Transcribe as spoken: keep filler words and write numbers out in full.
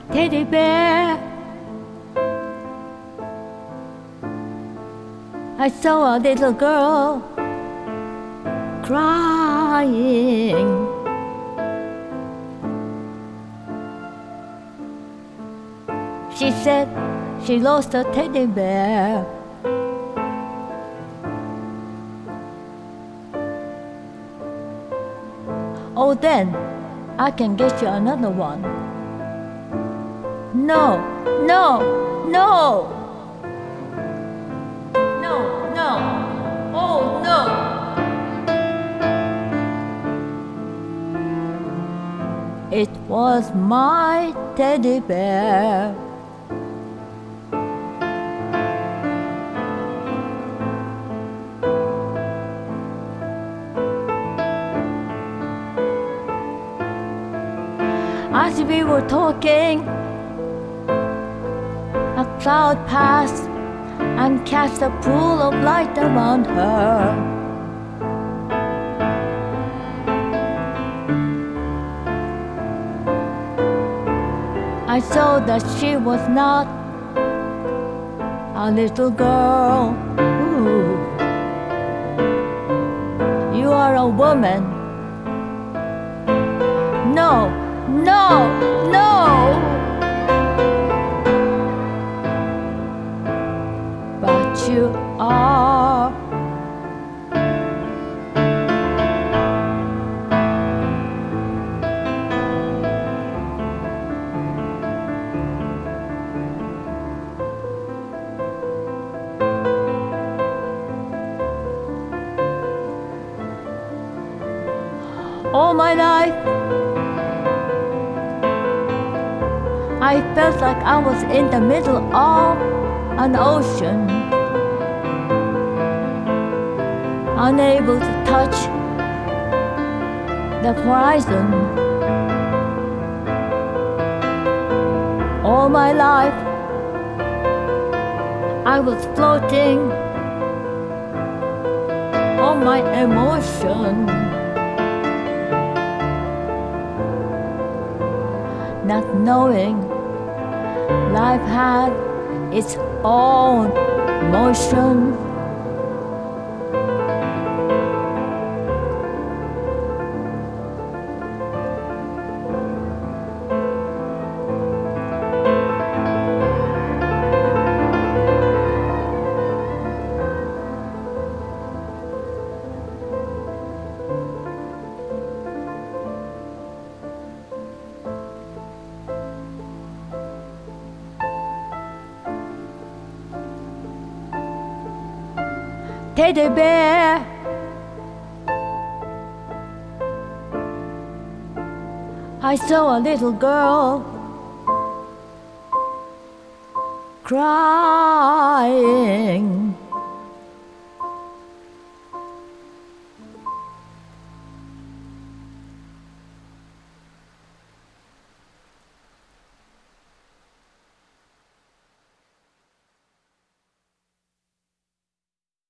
teddy bear. I saw a little girl crying. She said she lost a teddy bear. Oh, then I can get you another one. No, no, no. No, no. Oh, no. It was my teddy bear. As we were talking, a cloud passed and cast a pool of light around her. I saw that she was not a little girl. Ooh. You are a woman. No, no, no. But you are. All my life I felt like I was in the middle of an ocean, unable to touch the horizon. All my life I was floating on my emotion, not knowing life had its own motion. Teddy bear, I saw a little girl crying.